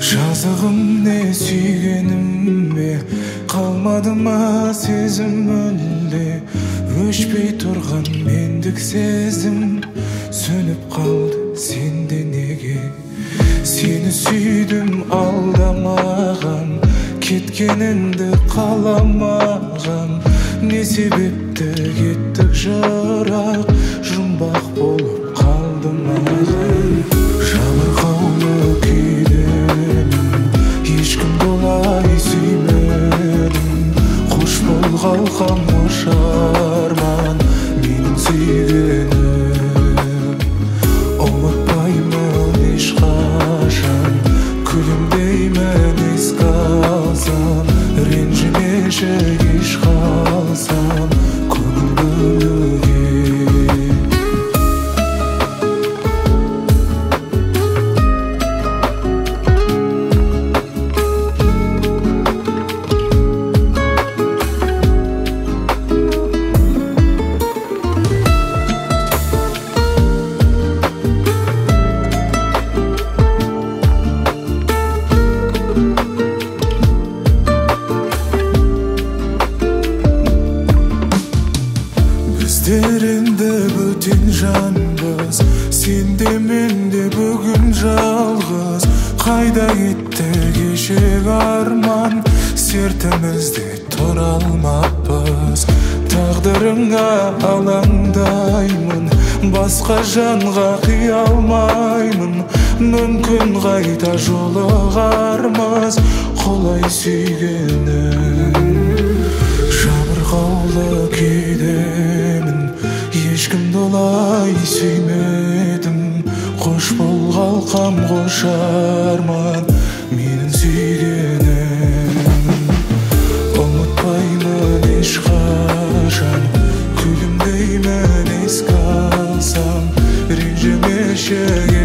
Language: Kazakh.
Жазығым не сүйгенімме, қалмады ма сезім мүлде. Өшпей тұрған мендік сезім сөніп қалды сенде неге. Сені сүйдім алдамаған, кеткеніңді қаламаған. Не себепті кеттік жырақ, жұмбақ болып қалды маған. Жабырқаулы күйдемін, ешкімді олай сүймедім. Қош бол қалқам, қош арман, менің сүйгенім. Ұмытпаймын ешқашан, күлімдеймін еске алсам. Ренжімеші еш қалсам, көңілге. Біздер енді бөтен жанбыз, сен де мен де бүгін жалғыз. Қайда кетті кешегі арман, сертімізде тұра алмаппыз. Тағдырыңа алаңдаймын, басқа жанға қия алмаймын. Мүмкін қайта жолығармыз, құлай сүйгенім. Жабырқаулы күйдемін, ешкімді олай сүймедім. Қош бол қалқам, қош арман, менің сүйгенім. Ұмытпаймын ешқашан, күлімдеймін еске алсам. Ренжімеші